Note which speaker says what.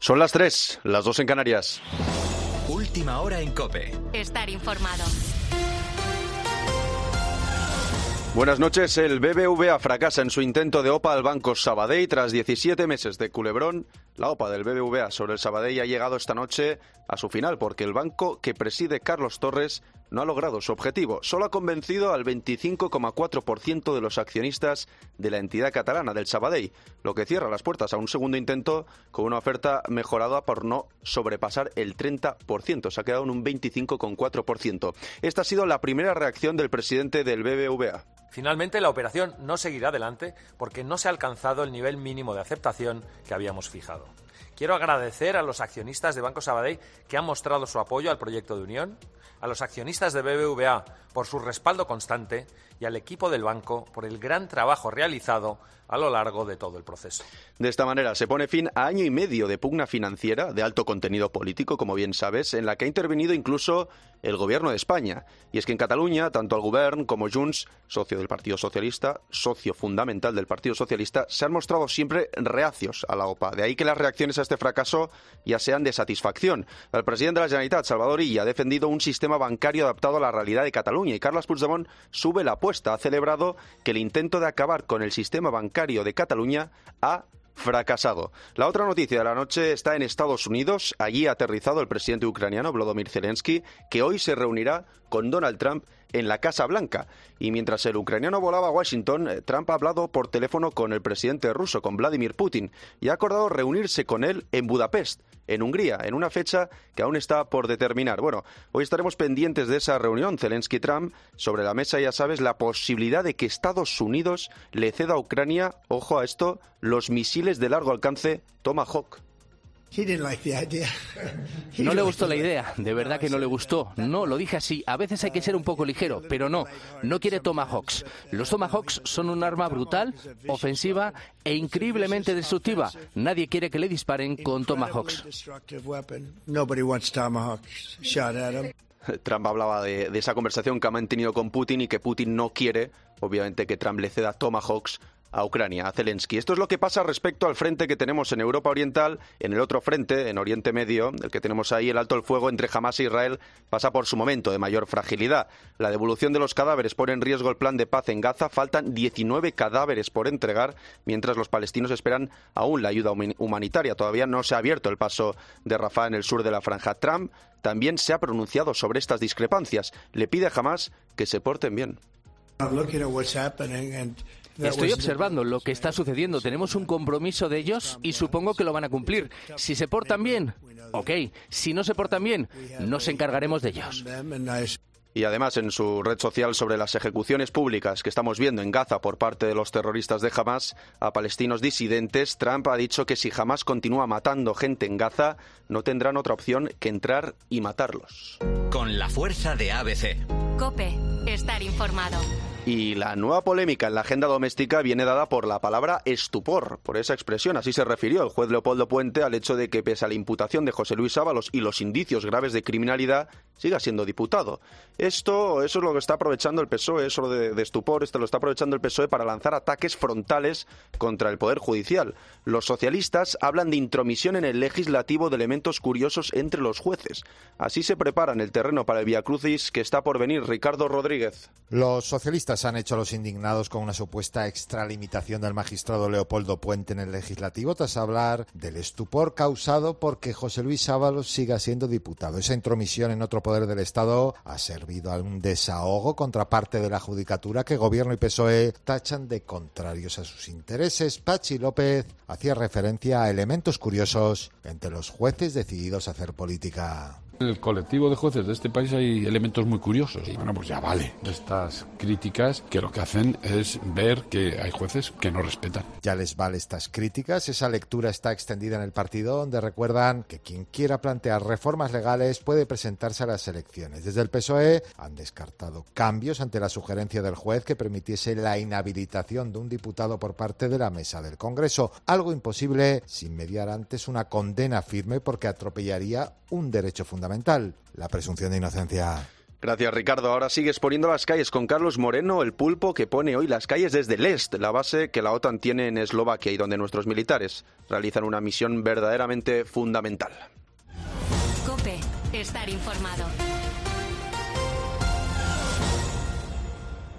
Speaker 1: Son las 3, las 2 en Canarias.
Speaker 2: Última hora en COPE.
Speaker 3: Estar informado.
Speaker 1: Buenas noches. El BBVA fracasa en su intento de OPA al Banco Sabadell tras 17 meses de culebrón. La OPA del BBVA sobre el Sabadell ha llegado esta noche a su final porque el banco que preside Carlos Torres no ha logrado su objetivo. Solo ha convencido al 25,4% de los accionistas de la entidad catalana del Sabadell, lo que cierra las puertas a un segundo intento con una oferta mejorada por no sobrepasar el 30%. Se ha quedado en un 25,4%. Esta ha sido la primera reacción del presidente del BBVA.
Speaker 4: Finalmente, la operación no seguirá adelante porque no se ha alcanzado el nivel mínimo de aceptación que habíamos fijado. Quiero agradecer a los accionistas de Banco Sabadell que han mostrado su apoyo al proyecto de unión, a los accionistas de BBVA por su respaldo constante y al equipo del banco por el gran trabajo realizado a lo largo de todo el proceso.
Speaker 1: De esta manera se pone fin a año y medio de pugna financiera de alto contenido político, como bien sabes, en la que ha intervenido incluso el Gobierno de España. Y es que en Cataluña, tanto el Govern como Junts, socio del Partido Socialista, socio fundamental del Partido Socialista, se han mostrado siempre reacios a la OPA. De ahí que las reacciones a este fracaso ya sean de satisfacción. El presidente de la Generalitat, Salvador Illa, ha defendido un sistema bancario adaptado a la realidad de Cataluña y Carles Puigdemont sube la apuesta. Ha celebrado que el intento de acabar con el sistema bancario de Cataluña ha fracasado. La otra noticia de la noche está en Estados Unidos. Allí ha aterrizado el presidente ucraniano Volodymyr Zelensky, que hoy se reunirá con Donald Trump en la Casa Blanca. Y mientras el ucraniano volaba a Washington, Trump ha hablado por teléfono con el presidente ruso, con Vladimir Putin, y ha acordado reunirse con él en Budapest, en Hungría, en una fecha que aún está por determinar. Bueno, hoy estaremos pendientes de esa reunión Zelensky-Trump. Sobre la mesa, ya sabes, la posibilidad de que Estados Unidos le ceda a Ucrania, ojo a esto, los misiles de largo alcance Tomahawk.
Speaker 5: No le gustó la idea, de verdad que no le gustó. No, lo dije así, a veces hay que ser un poco ligero, pero no quiere Tomahawks. Los Tomahawks son un arma brutal, ofensiva e increíblemente destructiva. Nadie quiere que le disparen con Tomahawks.
Speaker 1: Trump hablaba de esa conversación que ha mantenido con Putin y que Putin no quiere, obviamente, que Trump le ceda Tomahawks a Ucrania, a Zelensky. Esto es lo que pasa respecto al frente que tenemos en Europa Oriental. En el otro frente, en Oriente Medio, el que tenemos ahí, el alto el fuego entre Hamás e Israel pasa por su momento de mayor fragilidad. La devolución de los cadáveres pone en riesgo el plan de paz en Gaza. Faltan 19 cadáveres por entregar, mientras los palestinos esperan aún la ayuda humanitaria. Todavía no se ha abierto el paso de Rafah en el sur de la franja. Trump también se ha pronunciado sobre estas discrepancias. Le pide a Hamás que se porten bien.
Speaker 5: Estoy observando lo que está sucediendo. Tenemos un compromiso de ellos y supongo que lo van a cumplir. Si se portan bien, ok. Si no se portan bien, nos encargaremos de ellos.
Speaker 1: Y además, en su red social sobre las ejecuciones públicas que estamos viendo en Gaza por parte de los terroristas de Hamás a palestinos disidentes, Trump ha dicho que si Hamás continúa matando gente en Gaza, no tendrán otra opción que entrar y matarlos.
Speaker 2: Con la fuerza de ABC.
Speaker 3: COPE. Estar informado.
Speaker 1: Y la nueva polémica en la agenda doméstica viene dada por la palabra estupor, por esa expresión. Así se refirió el juez Leopoldo Puente al hecho de que, pese a la imputación de José Luis Ábalos y los indicios graves de criminalidad, siga siendo diputado. Eso es lo que está aprovechando el PSOE, eso de estupor, lo está aprovechando el PSOE para lanzar ataques frontales contra el Poder Judicial. Los socialistas hablan de intromisión en el legislativo de elementos curiosos entre los jueces. Así se preparan el terreno para el viacrucis que está por venir. Ricardo Rodríguez.
Speaker 6: Los socialistas han hecho los indignados con una supuesta extralimitación del magistrado Leopoldo Puente en el legislativo tras hablar del estupor causado porque José Luis Ábalos siga siendo diputado. Esa intromisión en otro poder del Estado ha servido a un desahogo contra parte de la judicatura que Gobierno y PSOE tachan de contrarios a sus intereses. Pachi López hacía referencia a elementos curiosos entre los jueces decididos a hacer política.
Speaker 7: En el colectivo de jueces de este país hay elementos muy curiosos. Y bueno, pues ya vale estas críticas que lo que hacen es ver que hay jueces que no respetan.
Speaker 6: Ya les vale estas críticas. Esa lectura está extendida en el partido, donde recuerdan que quien quiera plantear reformas legales puede presentarse a las elecciones. Desde el PSOE han descartado cambios ante la sugerencia del juez que permitiese la inhabilitación de un diputado por parte de la mesa del Congreso. Algo imposible sin mediar antes una condena firme porque atropellaría un derecho fundamental, la presunción de inocencia.
Speaker 1: Gracias, Ricardo. Ahora sigues poniendo las calles con Carlos Moreno, el pulpo que pone hoy las calles desde el este, la base que la OTAN tiene en Eslovaquia y donde nuestros militares realizan una misión verdaderamente fundamental.
Speaker 3: COPE. Estar informado.